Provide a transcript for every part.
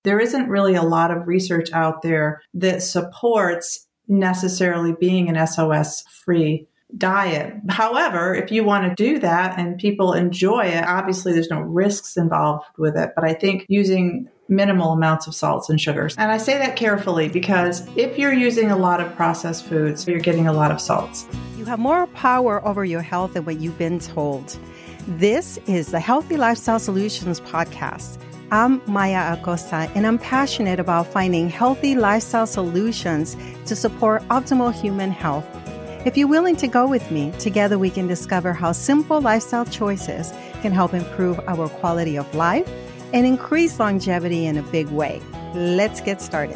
There isn't really a lot of research out there that supports necessarily being an SOS-free diet. However, if you want to do that and people enjoy it, obviously there's no risks involved with it. But I think using minimal amounts of salts and sugars. And I say that carefully because if you're using a lot of processed foods, you're getting a lot of salts. You have more power over your health than what you've been told. This is the Healthy Lifestyle Solutions podcast. I'm Maya Acosta, and I'm passionate about finding healthy lifestyle solutions to support optimal human health. If you're willing to go with me, together we can discover how simple lifestyle choices can help improve our quality of life and increase longevity in a big way. Let's get started.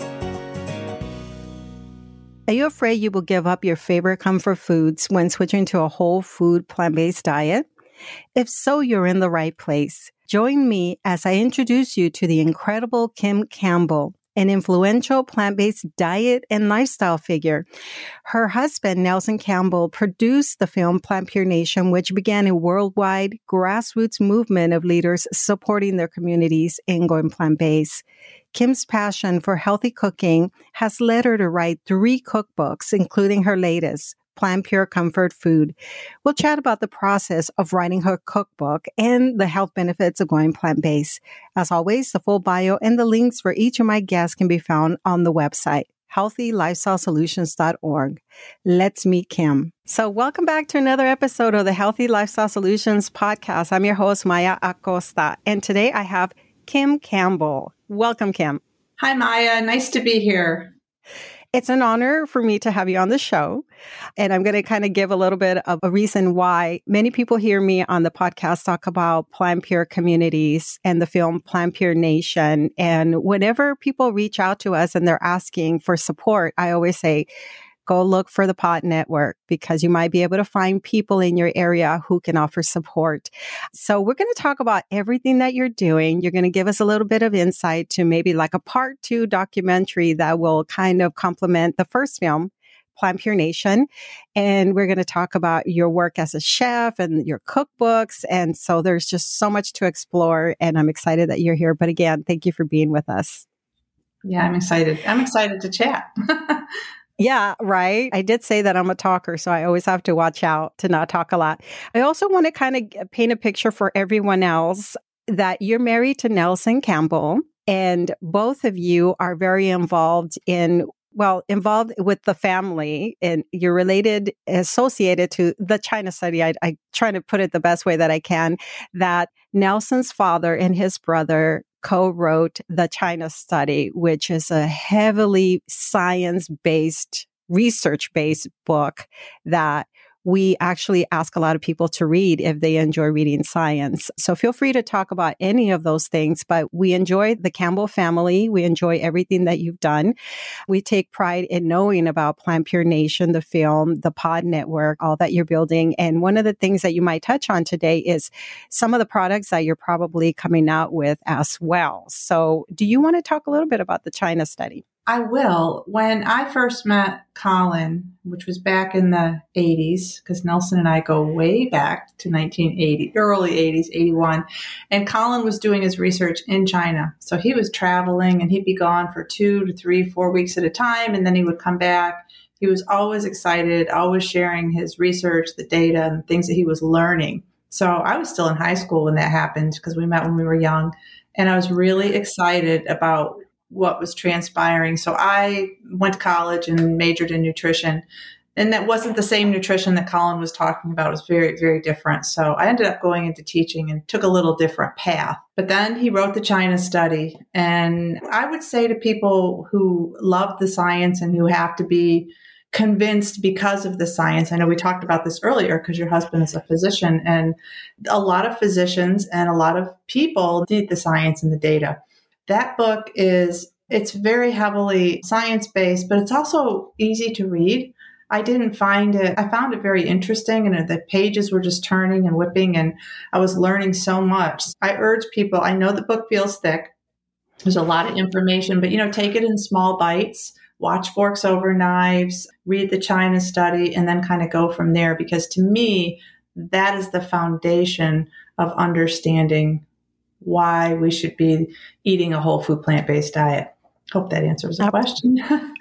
Are you afraid you will give up your favorite comfort foods when switching to a whole food plant-based diet? If so, you're in the right place. Join me as I introduce you to the incredible Kim Campbell, an influential plant-based diet and lifestyle figure. Her husband, Nelson Campbell, produced the film Plant Pure Nation, which began a worldwide grassroots movement of leaders supporting their communities in going plant-based. Kim's passion for healthy cooking has led her to write 3 cookbooks, including her latest, Plant Pure Comfort Food. We'll chat about the process of writing her cookbook and the health benefits of going plant-based. As always, the full bio and the links for each of my guests can be found on the website, healthylifestylesolutions.org. Let's meet Kim. So welcome back to another episode of the Healthy Lifestyle Solutions podcast. I'm your host, Maya Acosta, and today I have Kim Campbell. Welcome, Kim. Hi, Maya. Nice to be here. It's an honor for me to have you on the show. And I'm going to kind of give a little bit of a reason why many people hear me on the podcast talk about Plant Pure communities and the film Plant Pure Nation. And whenever people reach out to us and they're asking for support, I always say, go look for the POD Network because you might be able to find people in your area who can offer support. So we're going to talk about everything that you're doing. You're going to give us a little bit of insight to maybe like a part 2 documentary that will kind of complement the first film, Plant Pure Nation. And we're going to talk about your work as a chef and your cookbooks. And so there's just so much to explore. And I'm excited that you're here. But again, thank you for being with us. Yeah, I'm excited. I'm excited to chat. Yeah, right. I did say that I'm a talker, so I always have to watch out to not talk a lot. I also want to kind of paint a picture for everyone else that you're married to Nelson Campbell, and both of you are very involved with the family, and you're associated to the China study. I try to put it the best way that I can, that Nelson's father and his brother co-wrote the China study, which is a heavily science-based, research-based book that we actually ask a lot of people to read if they enjoy reading science. So feel free to talk about any of those things, but we enjoy the Campbell family. We enjoy everything that you've done. We take pride in knowing about Plant Pure Nation, the film, the POD Network, all that you're building. And one of the things that you might touch on today is some of the products that you're probably coming out with as well. So do you want to talk a little bit about the China study? I will. When I first met Colin, which was back in the 80s, because Nelson and I go way back to 1980, early 80s, 81, and Colin was doing his research in China. So he was traveling and he'd be gone for 2 to 3, 4 weeks at a time, and then he would come back. He was always excited, always sharing his research, the data, and things that he was learning. So I was still in high school when that happened because we met when we were young, and I was really excited about what was transpiring. So I went to college and majored in nutrition. And that wasn't the same nutrition that Colin was talking about. It was very, very different. So I ended up going into teaching and took a little different path. But then he wrote the China study. And I would say to people who love the science and who have to be convinced because of the science, I know we talked about this earlier because your husband is a physician, and a lot of physicians and a lot of people need the science and the data. That book it's very heavily science-based, but it's also easy to read. I found it very interesting, and the pages were just turning and whipping, and I was learning so much. I urge people, I know the book feels thick. There's a lot of information, but, take it in small bites, watch Forks Over Knives, read the China study, and then kind of go from there, because to me, that is the foundation of understanding why we should be eating a whole food plant-based diet. Hope that answers the question.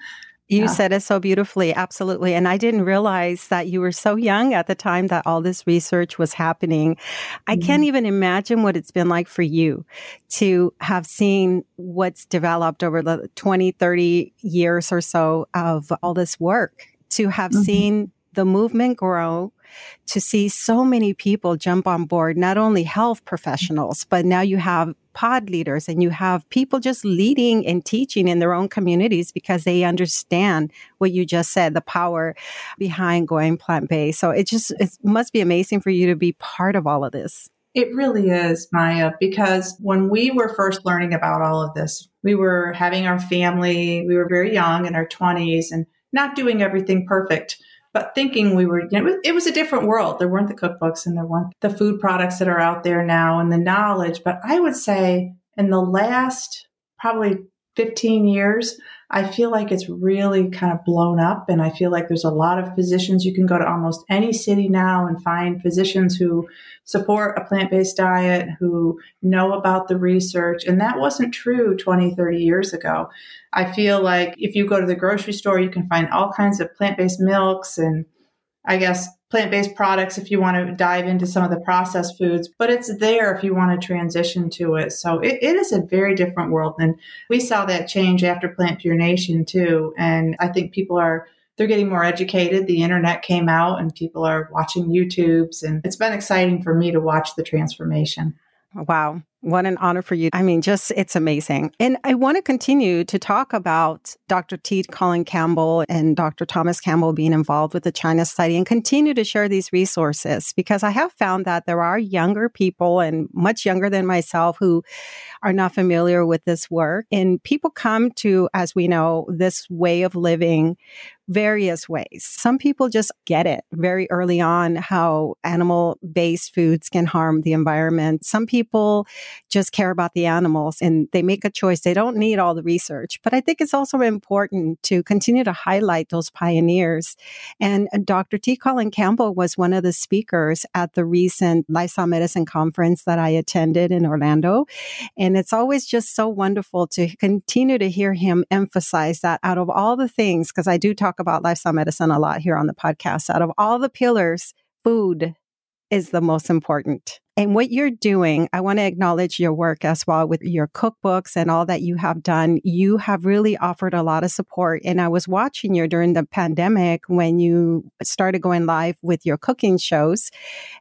You said it so beautifully. Absolutely. And I didn't realize that you were so young at the time that all this research was happening. I can't even imagine what it's been like for you to have seen what's developed over the 20, 30 years or so of all this work, to have seen the movement grow, to see so many people jump on board, not only health professionals, but now you have pod leaders and you have people just leading and teaching in their own communities because they understand what you just said, the power behind going plant-based. So it must be amazing for you to be part of all of this. It really is, Maya, because when we were first learning about all of this, we were having our family, we were very young in our 20s and not doing everything perfect, but thinking it was a different world. There weren't the cookbooks and there weren't the food products that are out there now and the knowledge. But I would say in the last probably 15 years, I feel like it's really kind of blown up. And I feel like there's a lot of physicians. You can go to almost any city now and find physicians who support a plant-based diet, who know about the research. And that wasn't true 20, 30 years ago. I feel like if you go to the grocery store, you can find all kinds of plant-based milks and I guess plant-based products if you want to dive into some of the processed foods, but it's there if you want to transition to it. So it is a very different world. And we saw that change after Plant Pure Nation too. And I think they're getting more educated. The internet came out and people are watching YouTubes and it's been exciting for me to watch the transformation. Wow. What an honor for you. I mean, it's amazing. And I want to continue to talk about Dr. T. Colin Campbell and Dr. Thomas Campbell being involved with the China study and continue to share these resources because I have found that there are younger people and much younger than myself who are not familiar with this work. And people come to, as we know, this way of living various ways. Some people just get it very early on how animal-based foods can harm the environment. Some people just care about the animals and they make a choice. They don't need all the research. But I think it's also important to continue to highlight those pioneers. And Dr. T. Colin Campbell was one of the speakers at the recent Lifestyle Medicine conference that I attended in Orlando. And it's always just so wonderful to continue to hear him emphasize that out of all the things, because I do talk about lifestyle medicine a lot here on the podcast, out of all the pillars, food is the most important. And what you're doing, I want to acknowledge your work as well with your cookbooks and all that you have done. You have really offered a lot of support. And I was watching you during the pandemic when you started going live with your cooking shows.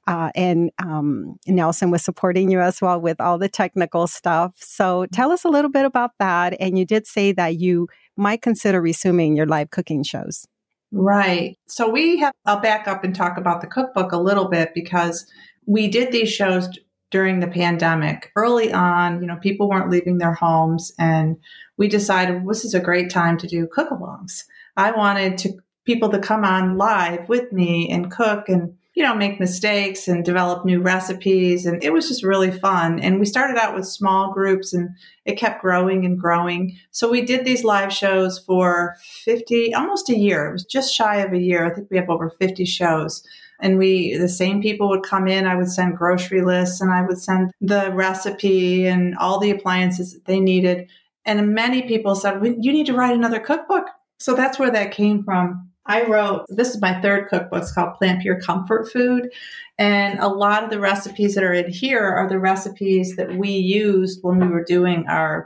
And Nelson was supporting you as well with all the technical stuff. So tell us a little bit about that. And you did say that you might consider resuming your live cooking shows. Right. So I'll back up and talk about the cookbook a little bit because we did these shows during the pandemic. Early on, people weren't leaving their homes and we decided this is a great time to do cook-alongs. I wanted people to come on live with me and cook and, make mistakes and develop new recipes. And it was just really fun. And we started out with small groups and it kept growing and growing. So we did these live shows for almost a year. It was just shy of a year. I think we have over 50 shows. And the same people would come in. I would send grocery lists and I would send the recipe and all the appliances that they needed. And many people said, you need to write another cookbook. So that's where that came from. This is my third cookbook. It's called Plant Pure Comfort Food. And a lot of the recipes that are in here are the recipes that we used when we were doing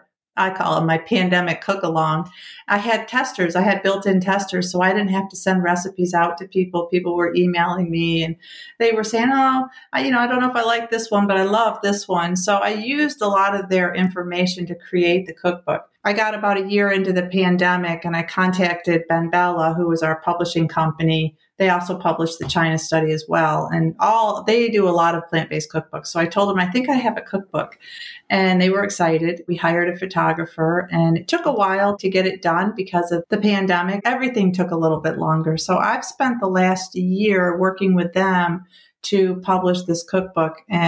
I call it my pandemic cook-along. I had testers. I had built-in testers, so I didn't have to send recipes out to people. People were emailing me, and they were saying, I don't know if I like this one, but I love this one. So I used a lot of their information to create the cookbook. I got about a year into the pandemic, and I contacted BenBella, who was our publishing company. They also published the China study as well. And they do a lot of plant-based cookbooks. So I told them, I think I have a cookbook. And they were excited. We hired a photographer and it took a while to get it done because of the pandemic. Everything took a little bit longer. So I've spent the last year working with them to publish this cookbook. And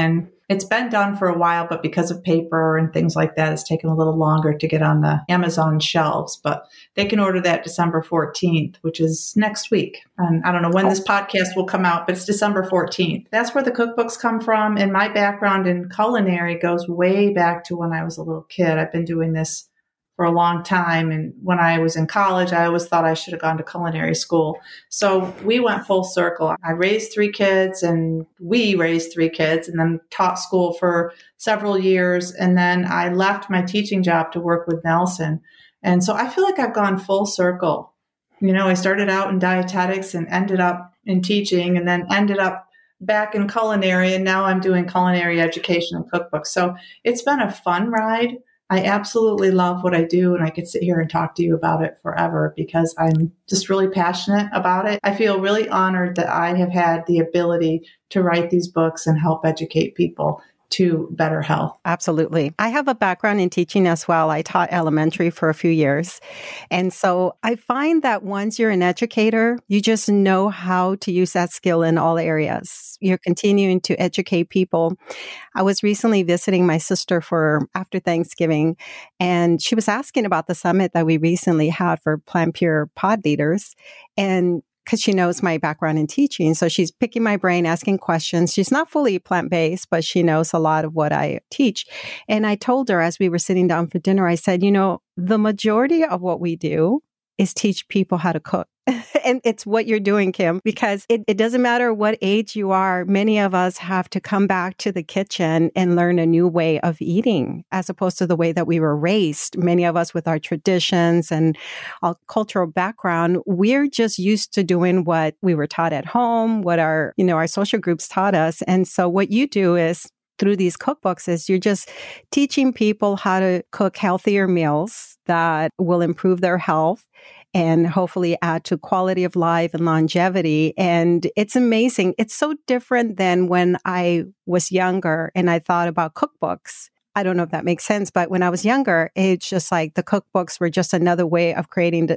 It's been done for a while, but because of paper and things like that, it's taken a little longer to get on the Amazon shelves. But they can order that December 14th, which is next week. And I don't know when this podcast will come out, but it's December 14th. That's where the cookbooks come from. And my background in culinary goes way back to when I was a little kid. I've been doing this for a long time. And when I was in college, I always thought I should have gone to culinary school. So we went full circle. I raised 3 kids and we raised 3 kids and then taught school for several years. And then I left my teaching job to work with Nelson. And so I feel like I've gone full circle. You know, I started out in dietetics and ended up in teaching and then ended up back in culinary. And now I'm doing culinary education and cookbooks. So it's been a fun ride. I absolutely love what I do, and I could sit here and talk to you about it forever because I'm just really passionate about it. I feel really honored that I have had the ability to write these books and help educate people to better health. Absolutely. I have a background in teaching as well. I taught elementary for a few years. And so I find that once you're an educator, you just know how to use that skill in all areas. You're continuing to educate people. I was recently visiting my sister for after Thanksgiving, and she was asking about the summit that we recently had for Plant Pure pod leaders. And because she knows my background in teaching. So she's picking my brain, asking questions. She's not fully plant-based, but she knows a lot of what I teach. And I told her as we were sitting down for dinner, I said, you know, the majority of what we do is teach people how to cook. And it's what you're doing, Kim, because it doesn't matter what age you are. Many of us have to come back to the kitchen and learn a new way of eating as opposed to the way that we were raised. Many of us with our traditions and our cultural background, we're just used to doing what we were taught at home, what our social groups taught us. And so what you do is through these cookbooks is you're just teaching people how to cook healthier meals that will improve their health and hopefully add to quality of life and longevity. And it's amazing. It's so different than when I was younger and I thought about cookbooks. I don't know if that makes sense, but when I was younger, it's just like the cookbooks were just another way of creating,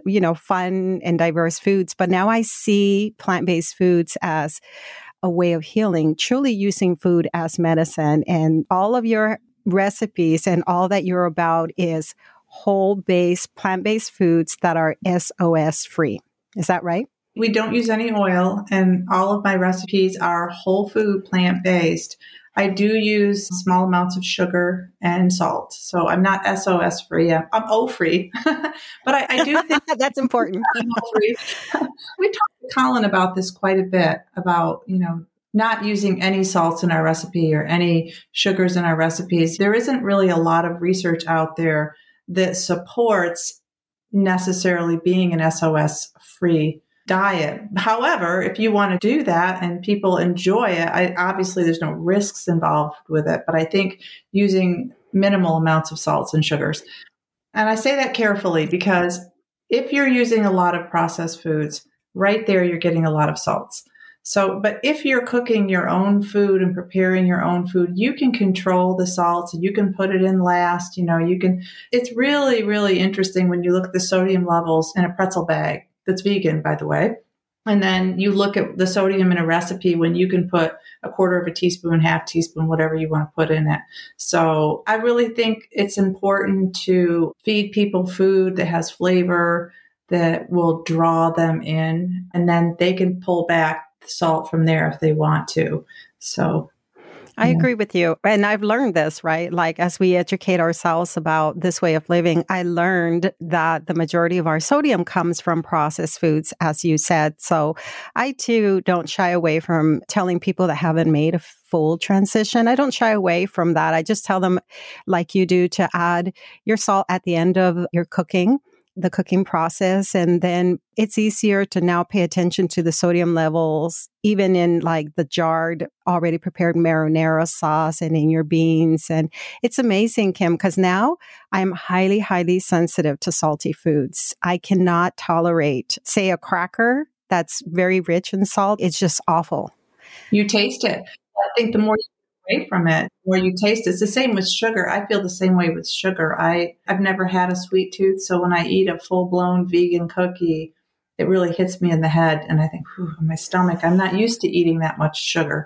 fun and diverse foods. But now I see plant-based foods as a way of healing, truly using food as medicine. And all of your recipes and all that you're about is whole-based, plant-based foods that are SOS free. Is that right? We don't use any oil, and all of my recipes are whole food, plant-based. I do use small amounts of sugar and salt. So I'm not SOS free. I'm O free. But I do think that's important. I'm O free. We talked to Colin about this quite a bit about, not using any salts in our recipe or any sugars in our recipes. There isn't really a lot of research out there that supports necessarily being an SOS free diet. However, if you want to do that and people enjoy it, obviously there's no risks involved with it, but I think using minimal amounts of salts and sugars. And I say that carefully because if you're using a lot of processed foods, right there you're getting a lot of salts. So, but if you're cooking your own food and preparing your own food, you can control the salts and you can put it in last, it's really, really interesting when you look at the sodium levels in a pretzel bag that's vegan, by the way. And then you look at the sodium in a recipe when you can put a quarter of a teaspoon, half teaspoon, whatever you want to put in it. So I really think it's important to feed people food that has flavor, that will draw them in, and then they can pull back the salt from there if they want to. So I agree with you. And I've learned this, right? Like as we educate ourselves about this way of living, I learned that the majority of our sodium comes from processed foods, as you said. So I too don't shy away from telling people that haven't made a full transition. I don't shy away from that. I just tell them, like you do, to add your salt at the end of your cooking, the cooking process. And then it's easier to now pay attention to the sodium levels, even in like the jarred, already prepared marinara sauce and in your beans. And it's amazing, Kim, because now I'm highly, highly sensitive to salty foods. I cannot tolerate, say, a cracker that's very rich in salt. It's just awful. You taste it. I think the more you away from it, the more you taste it. It's the same with sugar. I feel the same way with sugar. I've never had a sweet tooth, so when I eat a full-blown vegan cookie, it really hits me in the head, and I think, my stomach, I'm not used to eating that much sugar.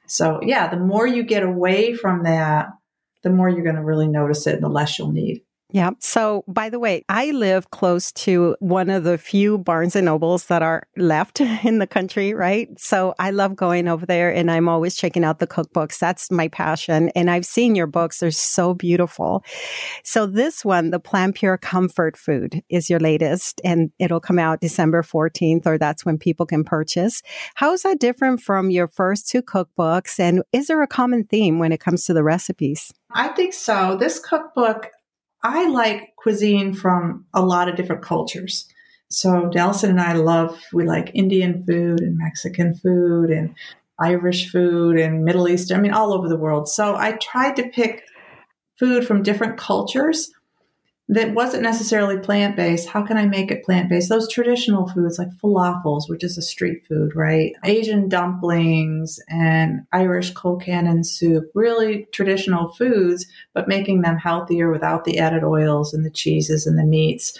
So yeah, the more you get away from that, the more you're going to really notice it and the less you'll need. Yeah. So, by the way, I live close to one of the few Barnes and Nobles that are left in the country, right? So I love going over there and I'm always checking out the cookbooks. That's my passion. And I've seen your books. They're so beautiful. So this one, the Plant Pure Comfort Food, is your latest and it'll come out December 14th, or that's when people can purchase. How is that different from your first two cookbooks? And is there a common theme when it comes to the recipes? I think so. This cookbook, I like cuisine from a lot of different cultures. So Nelson and I we like Indian food and Mexican food and Irish food and Middle Eastern, I mean, all over the world. So I tried to pick food from different cultures that wasn't necessarily plant-based. How can I make it plant-based? Those traditional foods like falafels, which is a street food, right? Asian dumplings and Irish colcannon soup, really traditional foods, but making them healthier without the added oils and the cheeses and the meats.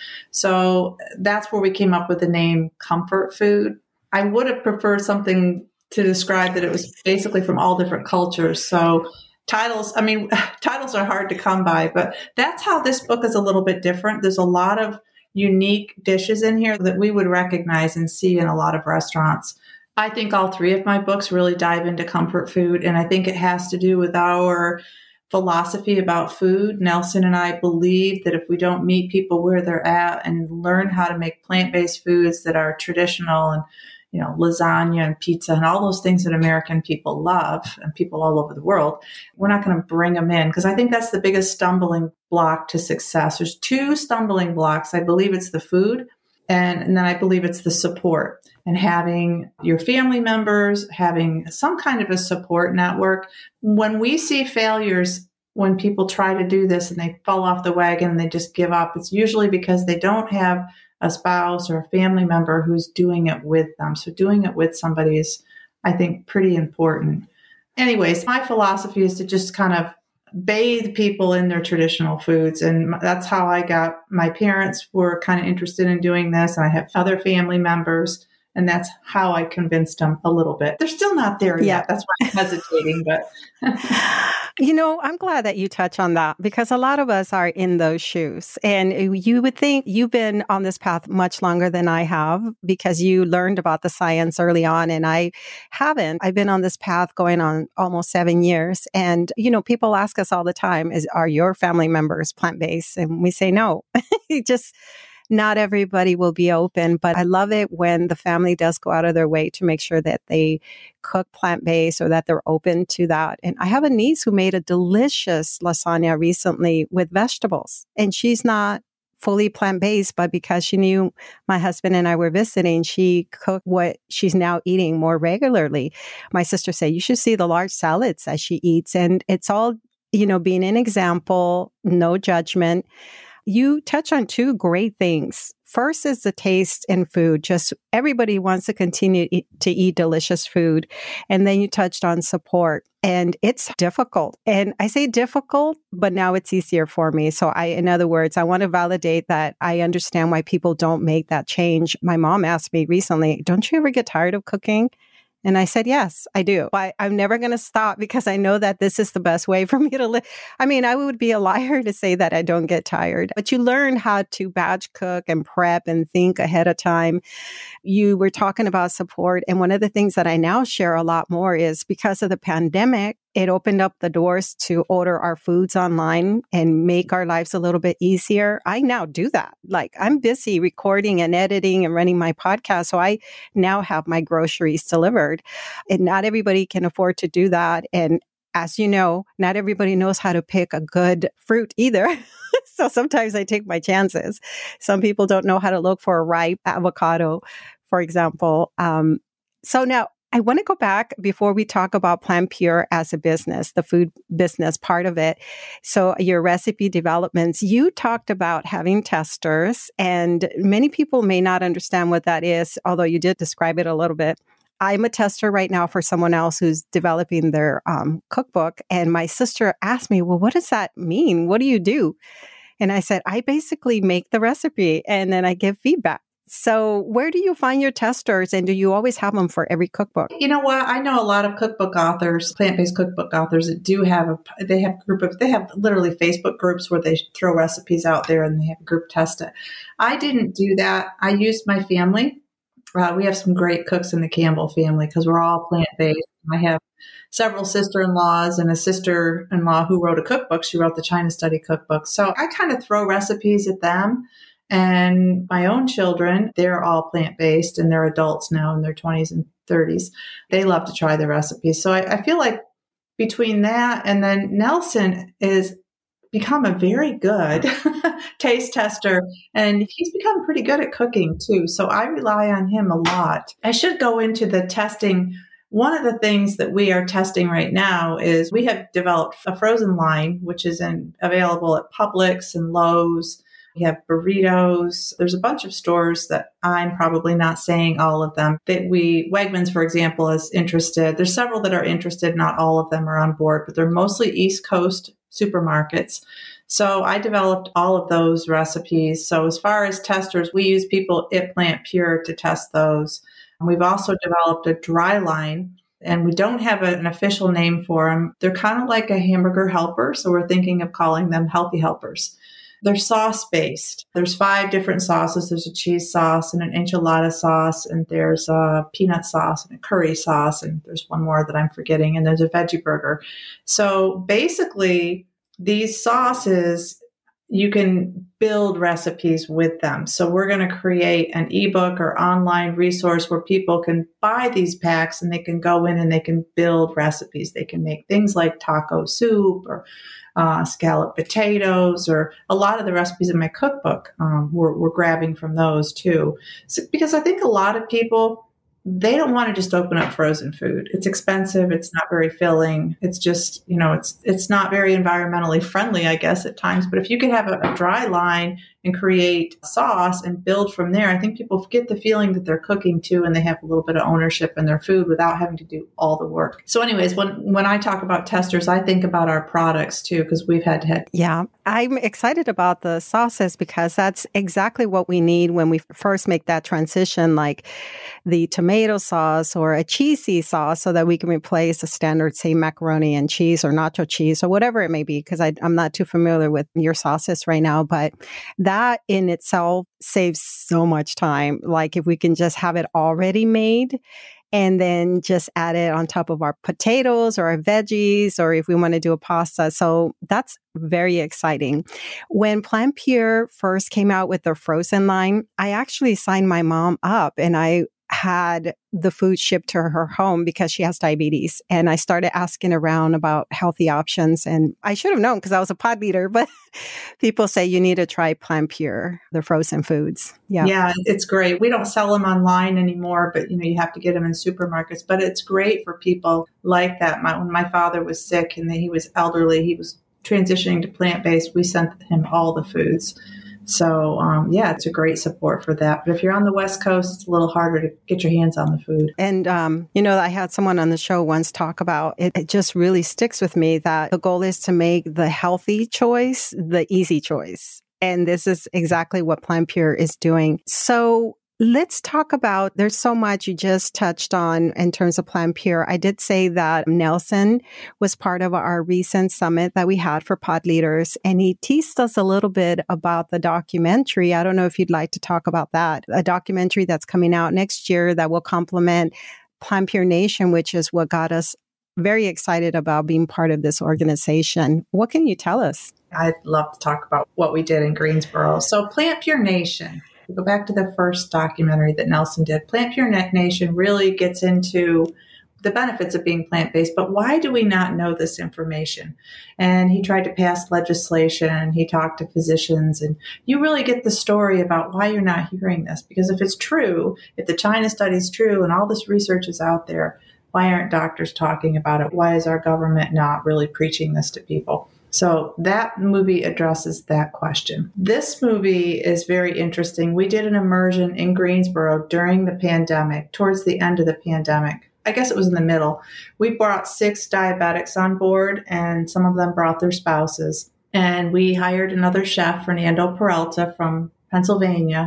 So that's where we came up with the name comfort food. I would have preferred something to describe that it was basically from all different cultures. So titles are hard to come by, but that's how this book is a little bit different. There's a lot of unique dishes in here that we would recognize and see in a lot of restaurants. I think all three of my books really dive into comfort food, and I think it has to do with our philosophy about food. Nelson and I believe that if we don't meet people where they're at and learn how to make plant-based foods that are traditional and lasagna and pizza and all those things that American people love and people all over the world, we're not going to bring them in, because I think that's the biggest stumbling block to success. There's two stumbling blocks. I believe it's the food, and then I believe it's the support and having your family members, having some kind of a support network. When we see failures, when people try to do this and they fall off the wagon and they just give up, it's usually because they don't have a spouse or a family member who's doing it with them. So doing it with somebody is, I think, pretty important. Anyways, my philosophy is to just kind of bathe people in their traditional foods. And that's how my parents were kind of interested in doing this. And I have other family members. And that's how I convinced them a little bit. They're still not there yet. That's why I'm hesitating. But I'm glad that you touch on that, because a lot of us are in those shoes. And you would think you've been on this path much longer than I have, because you learned about the science early on. And I haven't. I've been on this path going on almost 7 years. And, people ask us all the time, are your family members plant-based? And we say no. Not everybody will be open, but I love it when the family does go out of their way to make sure that they cook plant-based or that they're open to that. And I have a niece who made a delicious lasagna recently with vegetables, and she's not fully plant-based, but because she knew my husband and I were visiting, she cooked what she's now eating more regularly. My sister said, you should see the large salads that she eats. And it's all, being an example, no judgment. You touch on two great things. First is the taste in food. Just everybody wants to continue to eat delicious food. And then you touched on support. And it's difficult. And I say difficult, but now it's easier for me. So in other words, I want to validate that I understand why people don't make that change. My mom asked me recently, don't you ever get tired of cooking? And I said, yes, I do. I'm never going to stop, because I know that this is the best way for me to live. I mean, I would be a liar to say that I don't get tired. But you learn how to batch cook and prep and think ahead of time. You were talking about support. And one of the things that I now share a lot more is, because of the pandemic, it opened up the doors to order our foods online and make our lives a little bit easier. I now do that. Like, I'm busy recording and editing and running my podcast, so I now have my groceries delivered. And not everybody can afford to do that. And as you know, not everybody knows how to pick a good fruit either. So sometimes I take my chances. Some people don't know how to look for a ripe avocado, for example. So now, I want to go back before we talk about Plant Pure as a business, the food business part of it. So your recipe developments, you talked about having testers, and many people may not understand what that is, although you did describe it a little bit. I'm a tester right now for someone else who's developing their cookbook. And my sister asked me, well, what does that mean? What do you do? And I said, I basically make the recipe and then I give feedback. So where do you find your testers, and do you always have them for every cookbook? You know what? I know a lot of cookbook authors, plant-based cookbook authors that do have they have literally Facebook groups where they throw recipes out there and they have a group test it. I didn't do that. I used my family. We have some great cooks in the Campbell family because we're all plant-based. I have several sister-in-laws and a sister-in-law who wrote a cookbook. She wrote the China Study cookbook. So I kind of throw recipes at them. And my own children, they're all plant-based and they're adults now in their 20s and 30s. They love to try the recipes. So I feel like between that and then Nelson is become a very good taste tester, and he's become pretty good at cooking too. So I rely on him a lot. I should go into the testing. One of the things that we are testing right now is we have developed a frozen line, which is available at Publix and Lowe's. We have burritos. There's a bunch of stores that I'm probably not saying all of them Wegmans, for example, is interested. There's several that are interested. Not all of them are on board, but they're mostly East Coast supermarkets. So I developed all of those recipes. So as far as testers, we use people at Plant Pure to test those. We've also developed a dry line, and we don't have an official name for them. They're kind of like a hamburger helper. So we're thinking of calling them healthy helpers. They're sauce-based. There's 5 different sauces. There's a cheese sauce and an enchilada sauce, and there's a peanut sauce and a curry sauce, and there's one more that I'm forgetting, and there's a veggie burger. So basically, these sauces, you can build recipes with them. So we're going to create an ebook or online resource where people can buy these packs and they can go in and they can build recipes. They can make things like taco soup or scalloped potatoes, or a lot of the recipes in my cookbook, we're grabbing from those too. So, because I think a lot of people, they don't want to just open up frozen food. It's expensive. It's not very filling. It's just, it's not very environmentally friendly, I guess, at times. But if you could have a dry line and create sauce and build from there, I think people get the feeling that they're cooking too, and they have a little bit of ownership in their food without having to do all the work. So anyways, when I talk about testers, I think about our products too, because we've had to have. Yeah, I'm excited about the sauces because that's exactly what we need when we first make that transition, like the tomato sauce or a cheesy sauce, so that we can replace a standard, say, macaroni and cheese or nacho cheese or whatever it may be, because I'm not too familiar with your sauces right now, but that in itself saves so much time. Like if we can just have it already made and then just add it on top of our potatoes or our veggies, or if we want to do a pasta. So that's very exciting. When Plant Pure first came out with their frozen line, I actually signed my mom up and I had the food shipped to her home because she has diabetes. And I started asking around about healthy options. And I should have known because I was a pod leader, but people say you need to try Plant Pure, the frozen foods. Yeah, it's great. We don't sell them online anymore, but you have to get them in supermarkets. But it's great for people like that. When my father was sick and he was elderly, he was transitioning to plant-based, we sent him all the foods. So, it's a great support for that. But if you're on the West Coast, it's a little harder to get your hands on the food. And, I had someone on the show once talk about it. It just really sticks with me that the goal is to make the healthy choice the easy choice. And this is exactly what Plant Pure is doing. So let's talk about, there's so much you just touched on in terms of Plant Pure. I did say that Nelson was part of our recent summit that we had for pod leaders, and he teased us a little bit about the documentary. I don't know if you'd like to talk about that. A documentary that's coming out next year that will complement Plant Pure Nation, which is what got us very excited about being part of this organization. What can you tell us? I'd love to talk about what we did in Greensboro. So Plant Pure Nation, we go back to the first documentary that Nelson did. Plant Pure Nation really gets into the benefits of being plant-based, but why do we not know this information? And he tried to pass legislation. He talked to physicians, and you really get the story about why you're not hearing this. Because if it's true, if the China study is true and all this research is out there, why aren't doctors talking about it? Why is our government not really preaching this to people? So that movie addresses that question. This movie is very interesting. We did an immersion in Greensboro during the pandemic, towards the end of the pandemic. I guess it was in the middle. We brought 6 diabetics on board, and some of them brought their spouses. And we hired another chef, Fernando Peralta from Pennsylvania.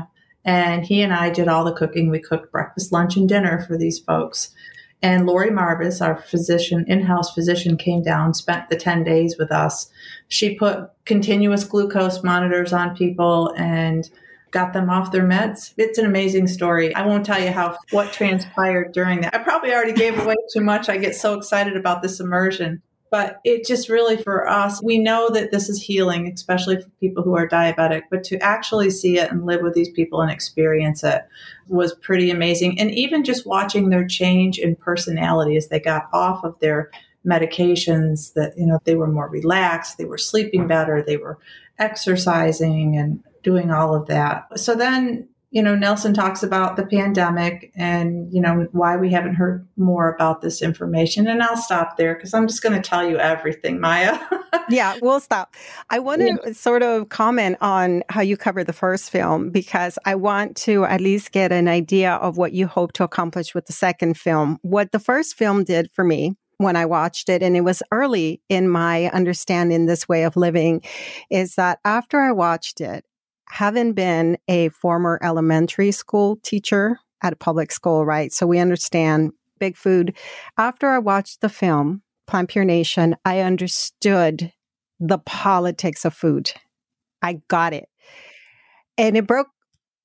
And he and I did all the cooking. We cooked breakfast, lunch, and dinner for these folks. And Lori Marvis, our physician, in-house physician, came down, spent the 10 days with us. She put continuous glucose monitors on people and got them off their meds. It's an amazing story. I won't tell you what transpired during that. I probably already gave away too much. I get so excited about this immersion. But it just really, for us, we know that this is healing, especially for people who are diabetic, but to actually see it and live with these people and experience it was pretty amazing. And even just watching their change in personality as they got off of their medications, that, they were more relaxed, they were sleeping better, they were exercising and doing all of that. So then, Nelson talks about the pandemic and, why we haven't heard more about this information. And I'll stop there because I'm just going to tell you everything, Maya. Yeah, we'll stop. I want to sort of comment on how you covered the first film, because I want to at least get an idea of what you hope to accomplish with the second film. What the first film did for me when I watched it, and it was early in my understanding this way of living, is that after I watched it, having been a former elementary school teacher at a public school, right? So we understand big food. After I watched the film, Plant Pure Nation, I understood the politics of food. I got it. And it broke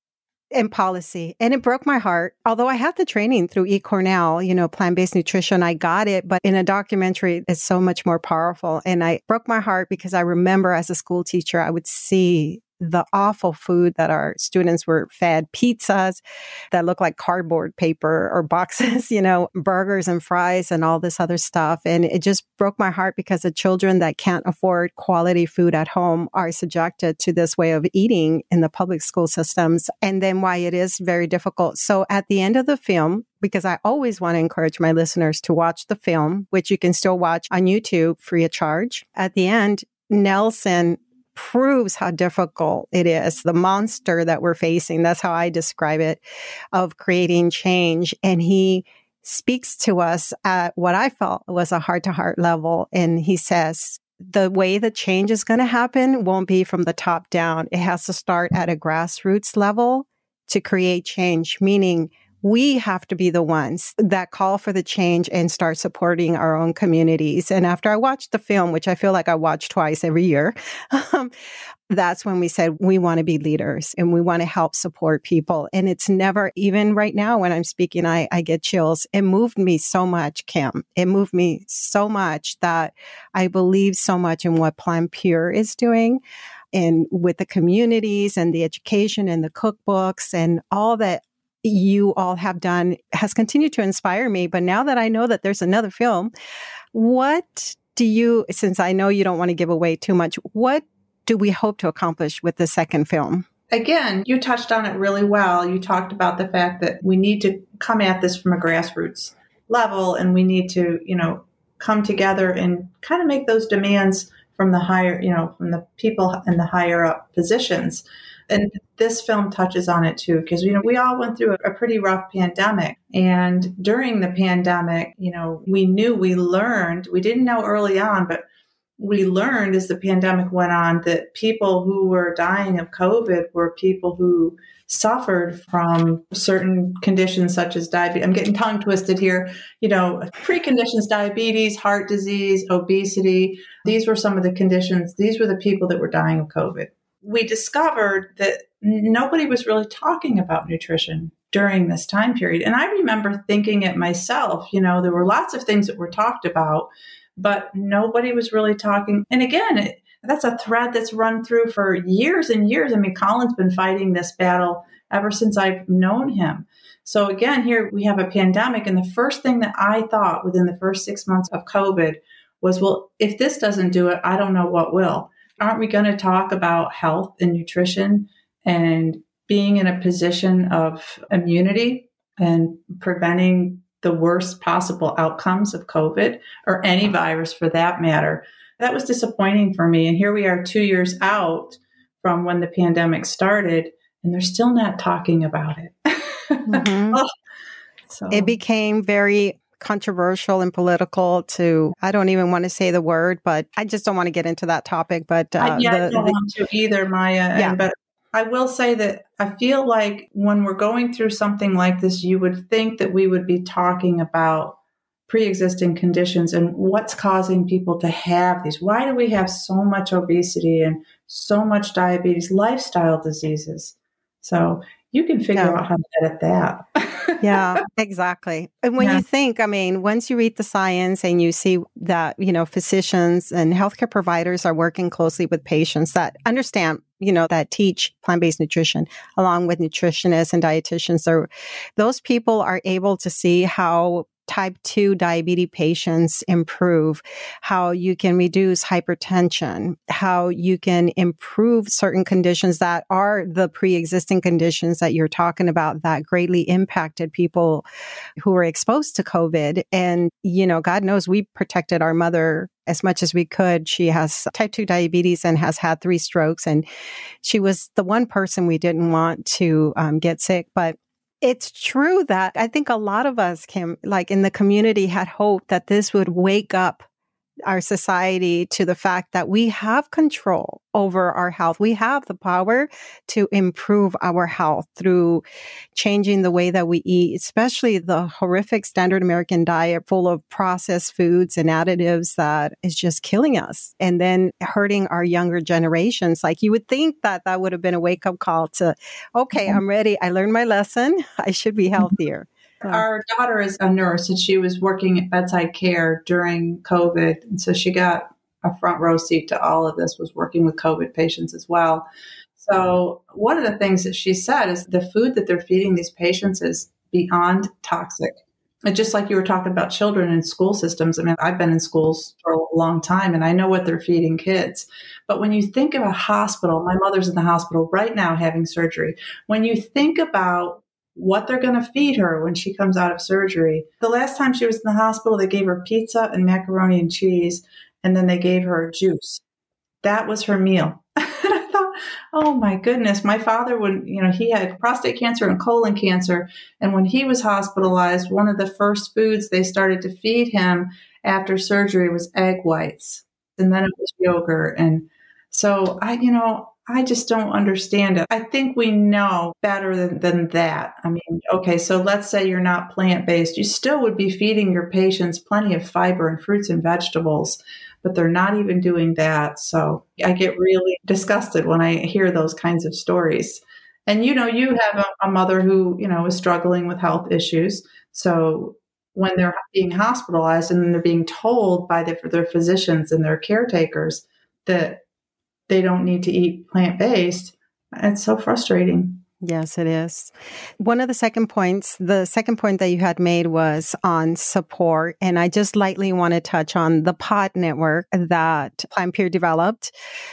in policy. And it broke my heart. Although I had the training through eCornell, plant-based nutrition, I got it. But in a documentary, it's so much more powerful. And I broke my heart because I remember as a school teacher, I would see the awful food that our students were fed, pizzas that look like cardboard paper or boxes, burgers and fries and all this other stuff. And it just broke my heart because the children that can't afford quality food at home are subjected to this way of eating in the public school systems, and then why it is very difficult. So at the end of the film, because I always want to encourage my listeners to watch the film, which you can still watch on YouTube free of charge. At the end, Nelson proves how difficult it is, the monster that we're facing, that's how I describe it, of creating change. And he speaks to us at what I felt was a heart-to-heart level. And he says, the way the change is going to happen won't be from the top down. It has to start at a grassroots level to create change, meaning we have to be the ones that call for the change and start supporting our own communities. And after I watched the film, which I feel like I watch twice every year, that's when we said we want to be leaders and we want to help support people. And it's never, even right now when I'm speaking, I get chills. It moved me so much, Kim. It moved me so much that I believe so much in what Plant Pure is doing. And with the communities and the education and the cookbooks and all that you all have done has continued to inspire me. But now that I know that there's another film, what do you, since I know you don't want to give away too much, what do we hope to accomplish with the second film? Again, you touched on it really well. You talked about the fact that we need to come at this from a grassroots level, and we need to, come together and kind of make those demands from the higher, from the people in the higher up positions. And this film touches on it too, because, we all went through a pretty rough pandemic. And during the pandemic, we learned, we didn't know early on, but we learned as the pandemic went on that people who were dying of COVID were people who suffered from certain conditions such as diabetes. I'm getting tongue twisted here, preconditions, diabetes, heart disease, obesity. These were some of the conditions. These were the people that were dying of COVID. We discovered that nobody was really talking about nutrition during this time period. And I remember thinking it myself, there were lots of things that were talked about, but nobody was really talking. And again, that's a thread that's run through for years and years. I mean, Colin's been fighting this battle ever since I've known him. So again, here we have a pandemic. And the first thing that I thought within the first 6 months of COVID was, well, if this doesn't do it, I don't know what will. Aren't we going to talk about health and nutrition and being in a position of immunity and preventing the worst possible outcomes of COVID or any virus for that matter? That was disappointing for me. And here we are 2 years out from when the pandemic started, and they're still not talking about it. Mm-hmm. So it became very controversial and political to, I don't even want to say the word, but I just don't want to get into that topic. But I don't want to either, Maya. Yeah. But I will say that I feel like when we're going through something like this, you would think that we would be talking about pre-existing conditions and what's causing people to have these. Why do we have so much obesity and so much diabetes, lifestyle diseases? So you can figure Yeah. out how to edit that. Yeah, exactly. And when you think, I mean, once you read the science and you see that, physicians and healthcare providers are working closely with patients that understand, that teach plant-based nutrition along with nutritionists and dietitians, those people are able to see how type 2 diabetes patients improve, how you can reduce hypertension, how you can improve certain conditions that are the pre-existing conditions that you're talking about that greatly impacted people who were exposed to COVID. And, God knows we protected our mother as much as we could. She has type 2 diabetes and has had 3 strokes. And she was the one person we didn't want to get sick. But it's true that I think a lot of us in the community had hoped that this would wake up our society to the fact that we have control over our health. We have the power to improve our health through changing the way that we eat, especially the horrific standard American diet full of processed foods and additives that is just killing us and then hurting our younger generations. Like you would think that would have been a wake-up call to, okay, I'm ready. I learned my lesson. I should be healthier. Our daughter is a nurse and she was working at bedside care during COVID. And so she got a front row seat to all of this, was working with COVID patients as well. So one of the things that she said is the food that they're feeding these patients is beyond toxic. And just like you were talking about children in school systems, I mean, I've been in schools for a long time and I know what they're feeding kids. But when you think of a hospital, my mother's in the hospital right now having surgery. When you think about what they're going to feed her when she comes out of surgery. The last time she was in the hospital, they gave her pizza and macaroni and cheese, and then they gave her juice. That was her meal. And I thought, oh my goodness, my father, he had prostate cancer and colon cancer. And when he was hospitalized, one of the first foods they started to feed him after surgery was egg whites. And then it was yogurt. And so I just don't understand it. I think we know better than that. I mean, okay, so let's say you're not plant-based. You still would be feeding your patients plenty of fiber and fruits and vegetables, but they're not even doing that. So I get really disgusted when I hear those kinds of stories. And, you have a mother who, is struggling with health issues. So when they're being hospitalized and they're being told by their physicians and their caretakers that they don't need to eat plant-based. It's so frustrating. Yes, it is. One of the second point that you had made was on support. And I just lightly want to touch on the pod network that PlanPure developed.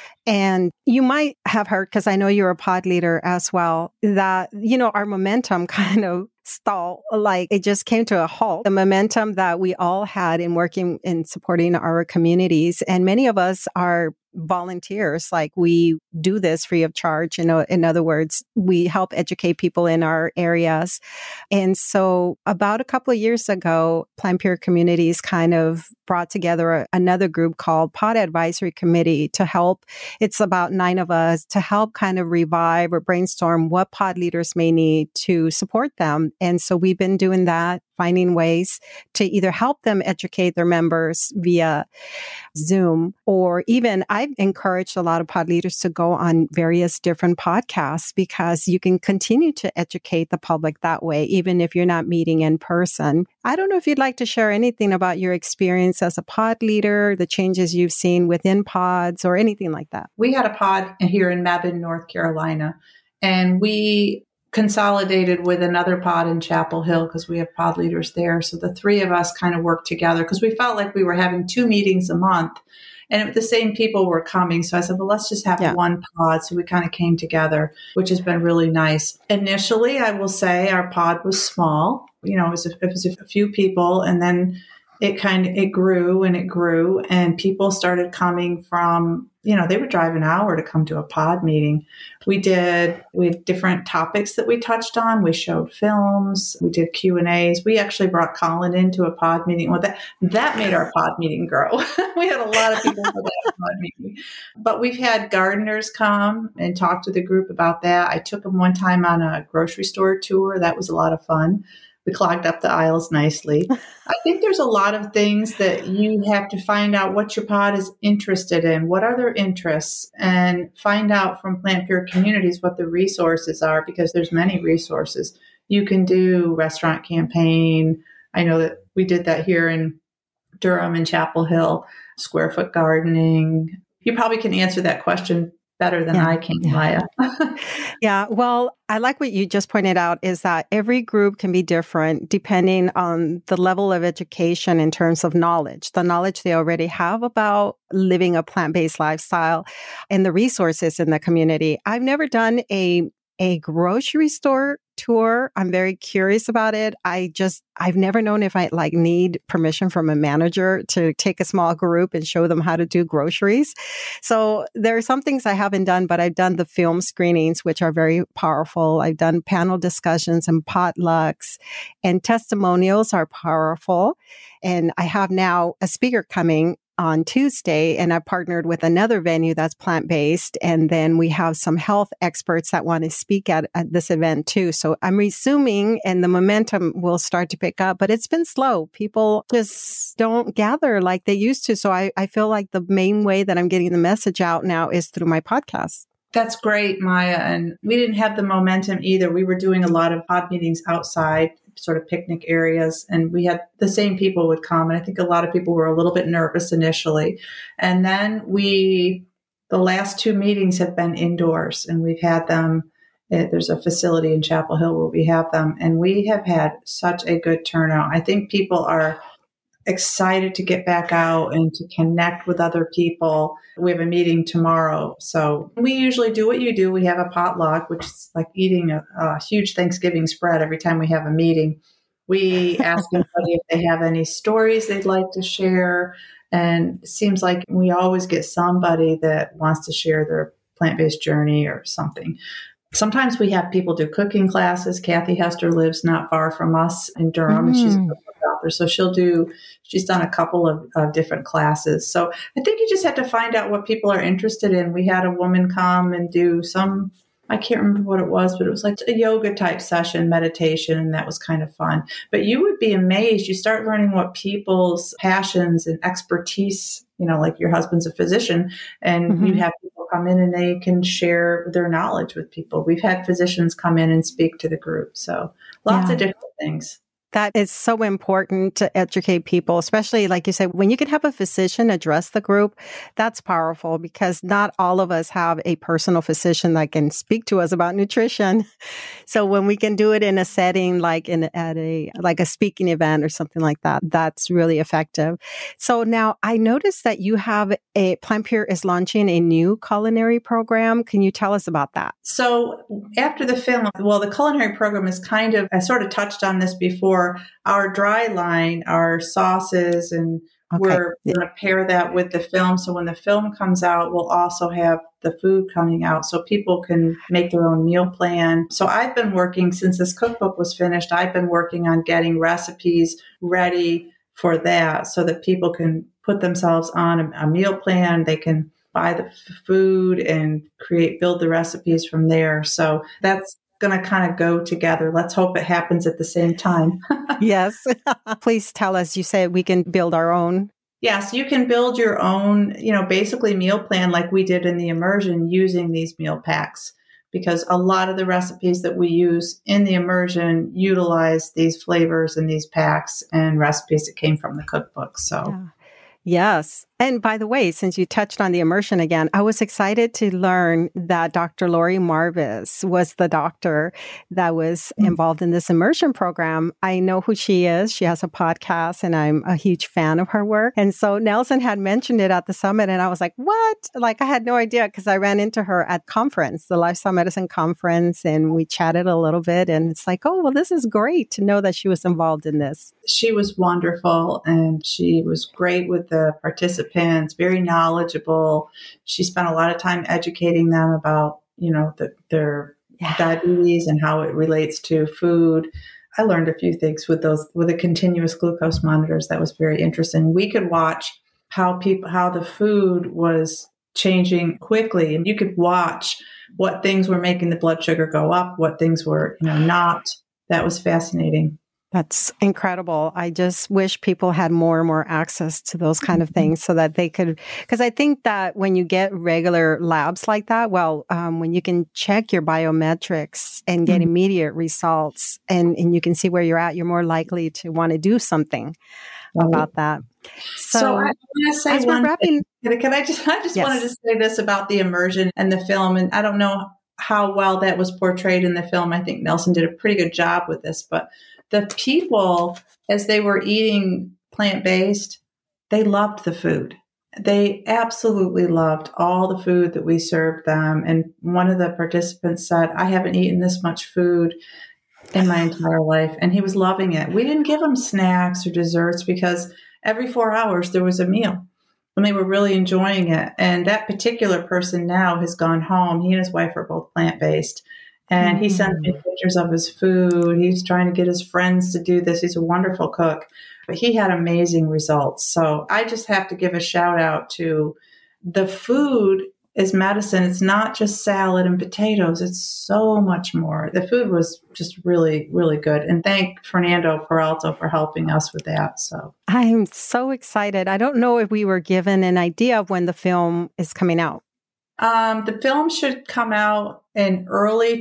And you might have heard, because I know you're a pod leader as well, that, our momentum kind of stalled, like it just came to a halt. The momentum that we all had in working and supporting our communities. And many of us are volunteers, like we do this free of charge. In other words, we help educate people in our areas. And so about a couple of years ago, PlanPure Communities kind of brought together another group called Pod Advisory Committee to help. It's about 9 of us to help kind of revive or brainstorm what pod leaders may need to support them. And so we've been doing that, finding ways to either help them educate their members via Zoom, or even I've encouraged a lot of pod leaders to go on various different podcasts because you can continue to educate the public that way, even if you're not meeting in person. I don't know if you'd like to share anything about your experience as a pod leader, the changes you've seen within pods or anything like that. We had a pod here in Mebane, North Carolina, and we consolidated with another pod in Chapel Hill because we have pod leaders there. So the 3 of us kind of worked together because we felt like we were having 2 meetings a month and the same people were coming. So I said, well, let's just have one pod. So we kind of came together, which has been really nice. Initially, I will say our pod was small. It was a few people. And then it grew and it grew, and people started coming from, they would drive an hour to come to a pod meeting. We had different topics that we touched on. We showed films, we did Q&As. We actually brought Colin into a pod meeting. Well, that made our pod meeting grow. We had a lot of people for that pod meeting. But we've had gardeners come and talk to the group about that. I took them one time on a grocery store tour. That was a lot of fun. We clogged up the aisles nicely. I think there's a lot of things that you have to find out what your pod is interested in, what are their interests, and find out from Plant Pure Communities what the resources are, because there's many resources. You can do restaurant campaign. I know that we did that here in Durham and Chapel Hill, square foot gardening. You probably can answer that question better than I can, Maya. Yeah. Well, I like what you just pointed out is that every group can be different depending on the level of education in terms of knowledge, the knowledge they already have about living a plant-based lifestyle and the resources in the community. I've never done a grocery store tour. I'm very curious about it. I've never known if I need permission from a manager to take a small group and show them how to do groceries. So there are some things I haven't done, but I've done the film screenings, which are very powerful. I've done panel discussions and potlucks, and testimonials are powerful. And I have now a speaker coming on Tuesday, and I partnered with another venue that's plant-based. And then we have some health experts that want to speak at this event too. So I'm resuming, and the momentum will start to pick up, but it's been slow. People just don't gather like they used to. So I feel like the main way that I'm getting the message out now is through my podcast. That's great, Maya. And we didn't have the momentum either. We were doing a lot of pod meetings outside, sort of picnic areas, and we had the same people would come. And I think a lot of people were a little bit nervous initially. And then the last two meetings have been indoors, and we've had them. There's a facility in Chapel Hill where we have them, and we have had such a good turnout. I think people are excited to get back out and to connect with other people. We have a meeting tomorrow. So we usually do what you do. We have a potluck, which is like eating a huge Thanksgiving spread every time we have a meeting. We ask everybody if they have any stories they'd like to share. And it seems like we always get somebody that wants to share their plant-based journey or something. Sometimes we have people do cooking classes. Kathy Hester lives not far from us in Durham, and she's a cookbook author. So she's done a couple of different classes. So I think you just have to find out what people are interested in. We had a woman come and do I can't remember what it was, but it was like a yoga type session, meditation, and that was kind of fun. But you would be amazed. You start learning what people's passions and expertise, like your husband's a physician, and you have people come in and they can share their knowledge with people. We've had physicians come in and speak to the group. So lots of different things. That is so important to educate people, especially like you said, when you can have a physician address the group, that's powerful because not all of us have a personal physician that can speak to us about nutrition. So when we can do it in a setting like at a speaking event or something like that, that's really effective. So now I noticed that you have Plant Pure is launching a new culinary program. Can you tell us about that? So after the film, the culinary program is I sort of touched on this before. Our dry line, our sauces, and we're going to pair that with the film. So when the film comes out, we'll also have the food coming out so people can make their own meal plan. So I've been working since this cookbook was finished. I've been working on getting recipes ready for that so that people can put themselves on a meal plan. They can buy the food and build the recipes from there. So that's going to kind of go together. Let's hope it happens at the same time. Yes. Please tell us, you said we can build our own. Yes, you can build your own, basically meal plan like we did in the immersion using these meal packs, because a lot of the recipes that we use in the immersion utilize these flavors and these packs and recipes that came from the cookbook. So. Yes. And by the way, since you touched on the immersion again, I was excited to learn that Dr. Lori Marvis was the doctor that was involved in this immersion program. I know who she is. She has a podcast and I'm a huge fan of her work. And so Nelson had mentioned it at the summit and I was like, what? Like I had no idea because I ran into her at conference, the Lifestyle Medicine conference, and we chatted a little bit. And it's like, oh, well, this is great to know that she was involved in this. She was wonderful and she was great with the participants, very knowledgeable. She spent a lot of time educating them about, their diabetes and how it relates to food. I learned a few things with the continuous glucose monitors. That was very interesting. We could watch how the food was changing quickly. And you could watch what things were making the blood sugar go up, what things were, not. That was fascinating. That's incredible. I just wish people had more and more access to those kind of things so that they could, because I think that when you get regular labs like that, when you can check your biometrics and get immediate results and you can see where you're at, you're more likely to want to do something about that. So I want to say one thing. Can I just yes. wanted to say this about the immersion and the film, and I don't know how well that was portrayed in the film. I think Nelson did a pretty good job with this, but the people, as they were eating plant-based, they loved the food. They absolutely loved all the food that we served them. And one of the participants said, I haven't eaten this much food in my entire life. And he was loving it. We didn't give him snacks or desserts because every 4 hours there was a meal. And they were really enjoying it. And that particular person now has gone home. He and his wife are both plant-based. And he sent me pictures of his food. He's trying to get his friends to do this. He's a wonderful cook. But he had amazing results. So I just have to give a shout out to the food is medicine. It's not just salad and potatoes. It's so much more. The food was just really, really good. And thank Fernando Peralta for helping us with that. So I'm so excited. I don't know if we were given an idea of when the film is coming out. The film should come out in early